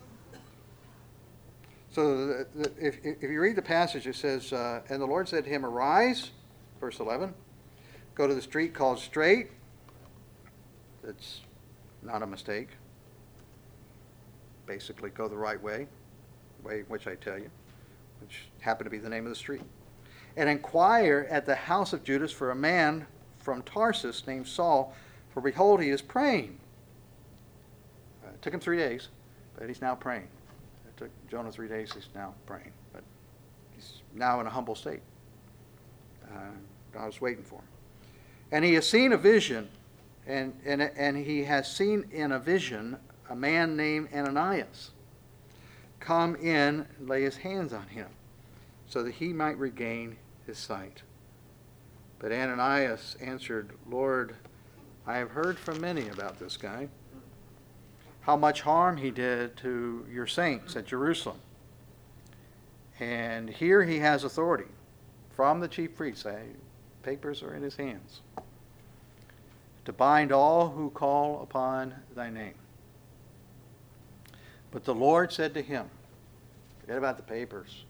So if you read the passage, it says, and the Lord said to him, arise, verse 11, go to the street called Straight. That's not a mistake. Basically, go the right way which I tell you, which happened to be the name of the street. And inquire at the house of Judas for a man from Tarsus named Saul, for behold, he is praying. It took him 3 days, but he's now praying. It took Jonah 3 days, he's now praying. But he's now in a humble state. God was waiting for him. And he has seen a vision, and he has seen in a vision a man named Ananias come in and lay his hands on him, so that he might regain his sight. But Ananias answered, Lord, I have heard from many about this guy, how much harm he did to your saints at Jerusalem. And here he has authority from the chief priests. Papers are in his hands. To bind all who call upon thy name. But the Lord said to him, forget about the papers.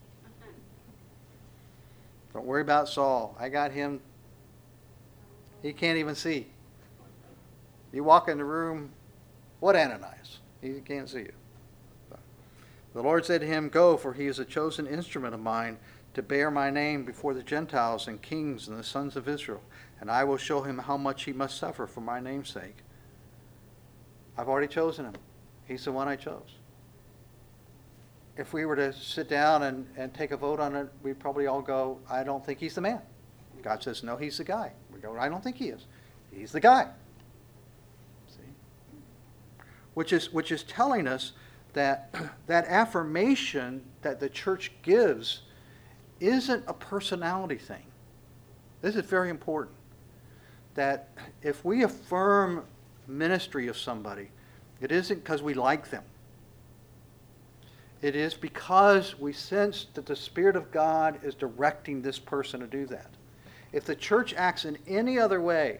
Don't worry about Saul. I got him. He can't even see. You walk in the room, what Ananias? He can't see you. The Lord said to him, go, for he is a chosen instrument of mine to bear my name before the Gentiles and kings and the sons of Israel. And I will show him how much he must suffer for my name's sake. I've already chosen him. He's the one I chose. If we were to sit down and take a vote on it, we'd probably all go, I don't think he's the man. God says, no, he's the guy. We go, I don't think he is. He's the guy. See? Which is telling us that that affirmation that the church gives isn't a personality thing. This is very important. That if we affirm ministry of somebody, it isn't because we like them. It is because we sense that the Spirit of God is directing this person to do that. If the church acts in any other way,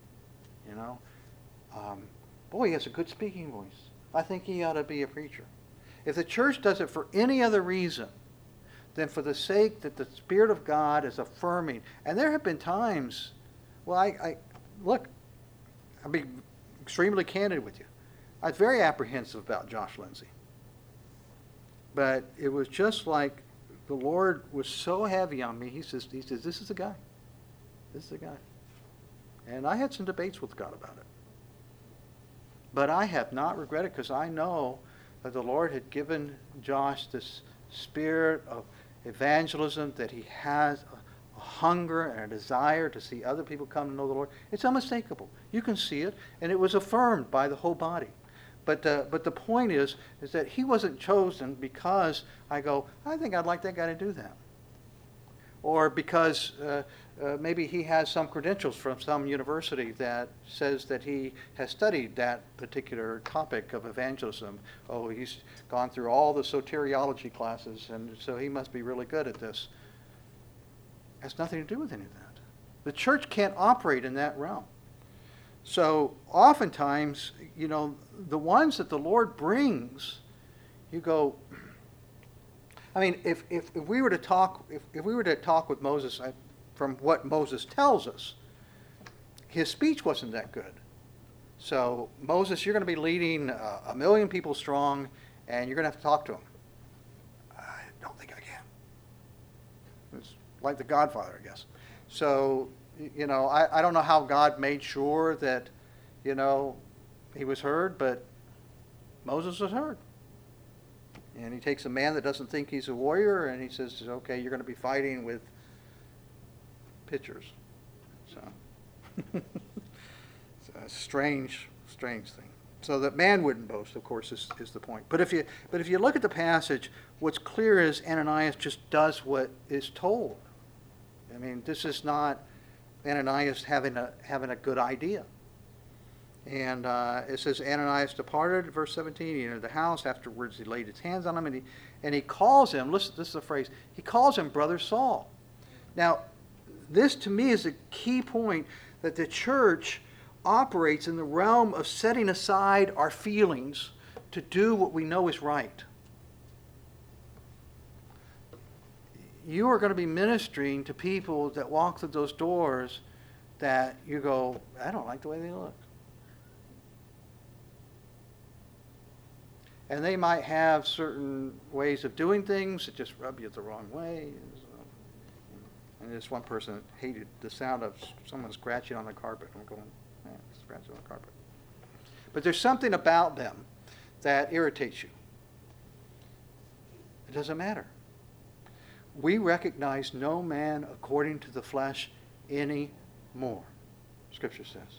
boy, he has a good speaking voice. I think he ought to be a preacher. If the church does it for any other reason than for the sake that the Spirit of God is affirming, and there have been times, look, I'll be extremely candid with you. I was very apprehensive about Josh Lindsay. But it was just like the Lord was so heavy on me. He says, this is the guy. This is the guy. And I had some debates with God about it. But I have not regretted, because I know that the Lord had given Josh this spirit of evangelism, that he has a hunger and a desire to see other people come to know the Lord. It's unmistakable. You can see it, and it was affirmed by the whole body. But the point is that he wasn't chosen because I go, I think I'd like that guy to do that. Or because maybe he has some credentials from some university that says that he has studied that particular topic of evangelism. Oh, he's gone through all the soteriology classes, and so he must be really good at this. It has nothing to do with any of that. The church can't operate in that realm. So oftentimes, the ones that the Lord brings, you go, I mean, if we were to talk with Moses, from what Moses tells us, his speech wasn't that good. So Moses, you're going to be leading 1 million people strong, and you're going to have to talk to them. I don't think I can. like the Godfather, I guess. So, you know, I don't know how God made sure that, you know, he was heard, but Moses was heard. And he takes a man that doesn't think he's a warrior, and he says, okay, you're going to be fighting with pitchers. So, it's a strange thing. So that man wouldn't boast, of course, is the point. But if you look at the passage, what's clear is Ananias just does what is told. I mean, this is not Ananias having a good idea. And it says Ananias departed, verse 17. He entered the house. Afterwards, he laid his hands on him, and he calls him. Listen, this is the phrase. He calls him Brother Saul. Now, this to me is a key point, that the church operates in the realm of setting aside our feelings to do what we know is right. You are going to be ministering to people that walk through those doors that you go, I don't like the way they look. And they might have certain ways of doing things that just rub you the wrong way. And this one person hated the sound of someone scratching on the carpet. I'm going, scratching on the carpet. But there's something about them that irritates you. It doesn't matter. We recognize no man according to the flesh any more, Scripture says.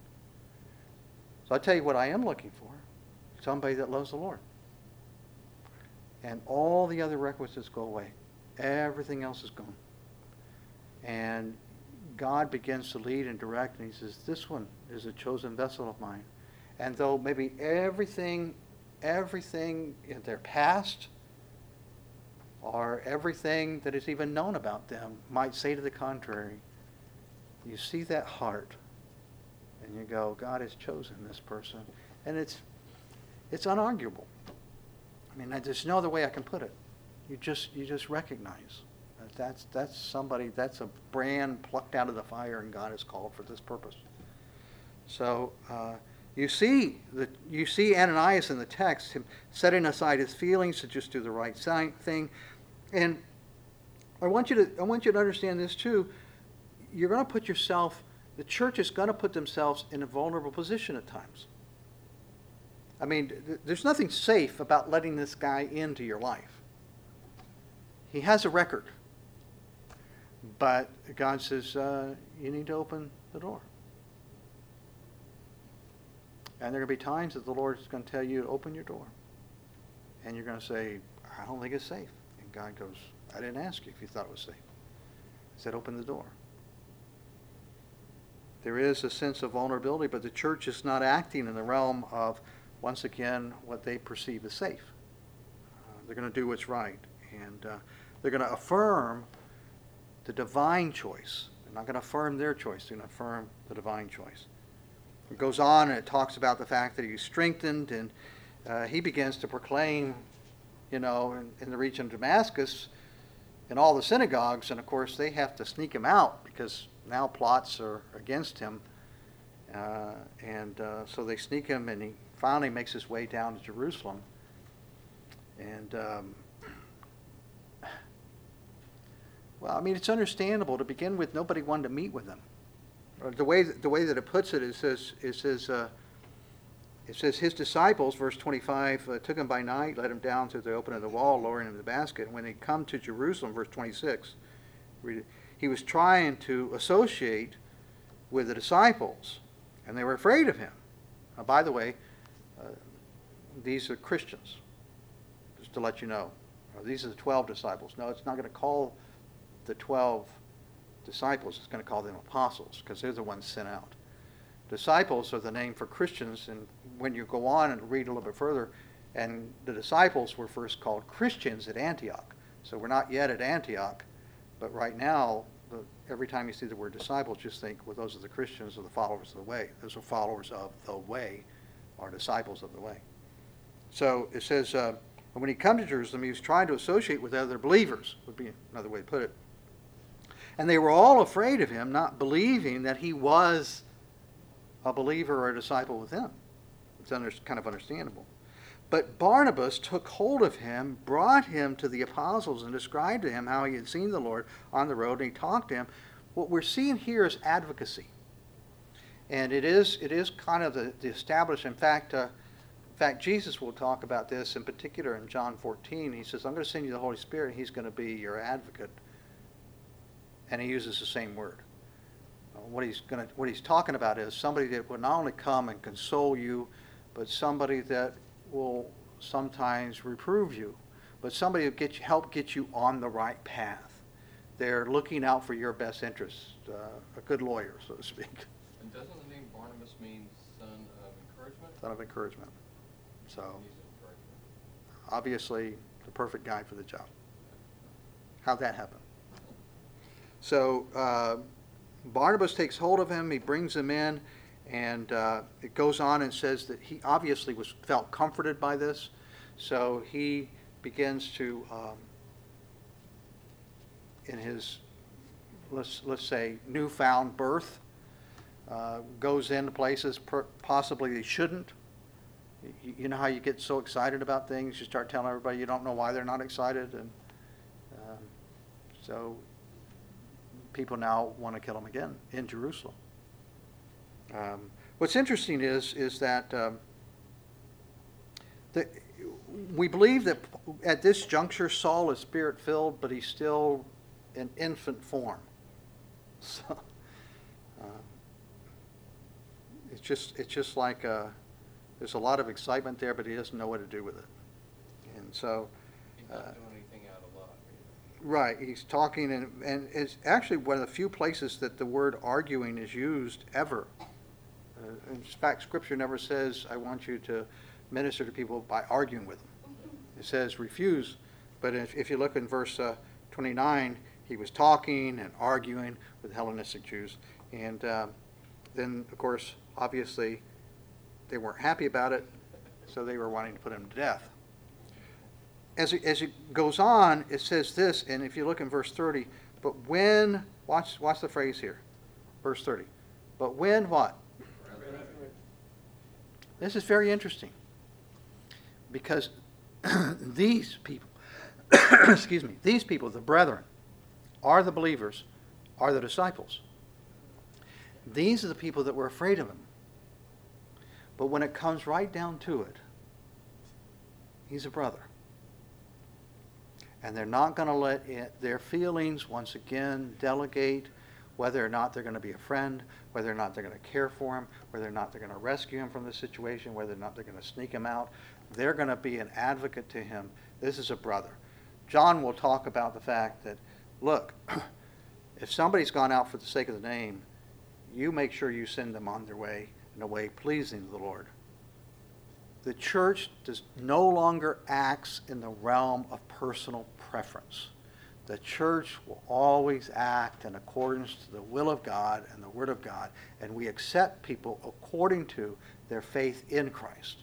So I tell you what I am looking for. Somebody that loves the Lord. And all the other requisites go away. Everything else is gone. And God begins to lead and direct, and he says, this one is a chosen vessel of mine. And though maybe everything in their past or everything that is even known about them might say to the contrary, you see that heart and you go, God has chosen this person. And it's unarguable. I mean, there's no other way I can put it. You just recognize that that's somebody, that's a brand plucked out of the fire, and God has called for this purpose. So you see Ananias in the text, him setting aside his feelings to just do the right thing. And I want you to understand this too. You're going to put yourself, the church is going to put themselves in a vulnerable position at times. I mean, there's nothing safe about letting this guy into your life. He has a record. But God says, you need to open the door. And there are going to be times that the Lord is going to tell you to open your door. And you're going to say, I don't think it's safe. And God goes, I didn't ask you if you thought it was safe. I said, open the door. There is a sense of vulnerability, but the church is not acting in the realm of, once again, what they perceive as safe. They're going to do what's right. And they're going to affirm the divine choice. They're not going to affirm their choice. They're going to affirm the divine choice. It goes on and it talks about the fact that he's strengthened, and he begins to proclaim, in the region of Damascus, in all the synagogues, and of course they have to sneak him out because now plots are against him. So they sneak him, and he finally makes his way down to Jerusalem. And well, I mean, it's understandable. To begin with, nobody wanted to meet with him. The way that it puts it, it says his disciples, verse 25, took him by night, let him down through the opening of the wall, lowering him in the basket. And when they come to Jerusalem, verse 26, he was trying to associate with the disciples, and they were afraid of him. Now, by the way, these are Christians, just to let you know. These are the 12 disciples. No, it's not going to call the 12 disciples. It's going to call them apostles, because they're the ones sent out. Disciples are the name for Christians, and when you go on and read a little bit further, and the disciples were first called Christians at Antioch. So we're not yet at Antioch, but right now, every time you see the word disciples, just think, well, those are the Christians or the followers of the way. Those are followers of the way, or disciples of the way. So it says, when he come to Jerusalem, he was trying to associate with other believers, would be another way to put it. And they were all afraid of him, not believing that he was a believer or a disciple with them. It's kind of understandable. But Barnabas took hold of him, brought him to the apostles, and described to him how he had seen the Lord on the road, and he talked to him. What we're seeing here is advocacy. And it is kind of the established. In fact, Jesus will talk about this in particular in John 14. He says, I'm going to send you the Holy Spirit, and he's going to be your advocate. And he uses the same word. What he's talking about is somebody that will not only come and console you, but somebody that will sometimes reprove you, but somebody who help get you on the right path. They're looking out for your best interests, a good lawyer, so to speak. And doesn't the name Barnabas mean son of encouragement? Son of encouragement. So He's an encouragement. obviously the perfect guy for the job. How'd that happen? So Barnabas takes hold of him, he brings him in, and it goes on and says that he obviously felt comforted by this. So he begins to, in his, let's say, newfound birth, goes into places possibly he shouldn't. You know how you get so excited about things, you start telling everybody you don't know why they're not excited, and so people now want to kill him again in Jerusalem. What's interesting is that we believe that at this juncture Saul is spirit-filled, but he's still in infant form. So it's just like there's a lot of excitement there, but he doesn't know what to do with it. And so He's not doing anything out of love either. right, he's talking, and it's actually one of the few places that the word arguing is used ever. In fact, Scripture never says, I want you to minister to people by arguing with them. It says refuse. But if you look in verse 29, he was talking and arguing with Hellenistic Jews. And then, of course, obviously, they weren't happy about it, so they were wanting to put him to death. As it goes on, it says this, and if you look in verse 30, but when, watch the phrase here, verse 30. But when what? This is very interesting, because these people, excuse me, these people, the brethren, are the believers, are the disciples. These are the people that were afraid of him. But when it comes right down to it, he's a brother. And they're not going to let their feelings once again delegate whether or not they're going to be a friend, whether or not they're going to care for him, whether or not they're going to rescue him from the situation, whether or not they're going to sneak him out. They're going to be an advocate to him. This is a brother. John will talk about the fact that, look, if somebody's gone out for the sake of the name, you make sure you send them on their way in a way pleasing to the Lord. The church no longer acts in the realm of personal preference. The church will always act in accordance to the will of God and the Word of God, and we accept people according to their faith in Christ.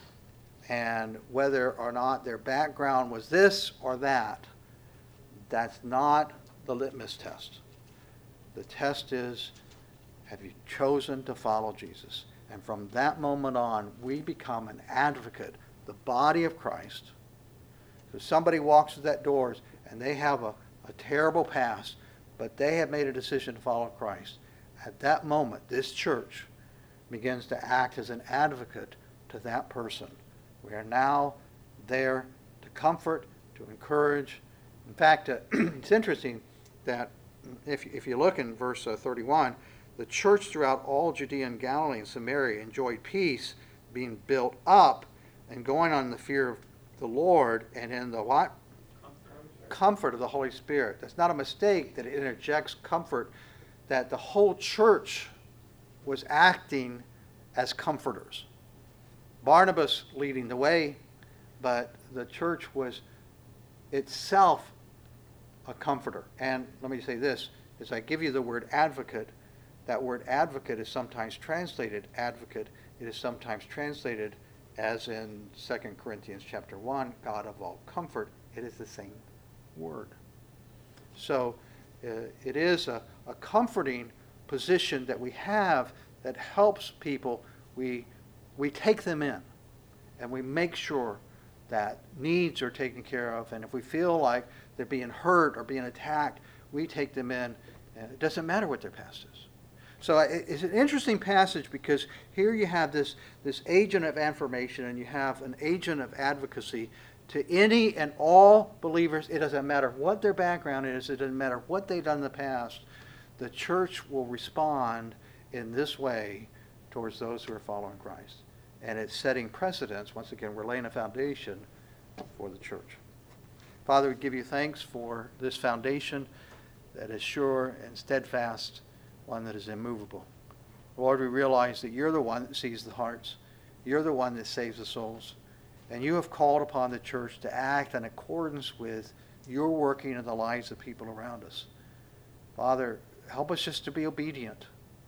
And whether or not their background was this or that, that's not the litmus test. The test is, have you chosen to follow Jesus? And from that moment on, we become an advocate, the body of Christ. So somebody walks through that doors and they have a terrible past, but they have made a decision to follow Christ. At that moment, this church begins to act as an advocate to that person. We are now there to comfort, to encourage. In fact, it's interesting that if you look in verse 31, the church throughout all Judea and Galilee and Samaria enjoyed peace, being built up and going on in the fear of the Lord and in the what? Comfort of the Holy Spirit. That's not a mistake that it interjects comfort, that the whole church was acting as comforters. Barnabas leading the way, but the church was itself a comforter. And let me say this, as I give you the word advocate, that word advocate is sometimes translated advocate. It is sometimes translated, as in 2 Corinthians chapter 1, God of all comfort. It is the same word. So it is a comforting position that we have that helps people. We take them in. and we make sure that needs are taken care of, and if we feel like they're being hurt or being attacked, we take them in, and it doesn't matter what their past is. So it's an interesting passage because here you have this agent of affirmation and you have an agent of advocacy to any and all believers. It doesn't matter what their background is. It doesn't matter what they've done in the past. The church will respond in this way towards those who are following Christ. And it's setting precedents. Once again, we're laying a foundation for the church. Father, we give you thanks for this foundation that is sure and steadfast, one that is immovable. Lord, we realize that you're the one that sees the hearts. You're the one that saves the souls. And you have called upon the church to act in accordance with your working in the lives of people around us. Father, help us just to be obedient.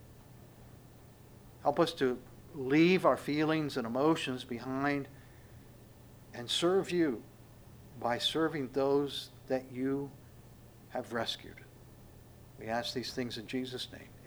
Help us to leave our feelings and emotions behind and serve you by serving those that you have rescued. We ask these things in Jesus' name.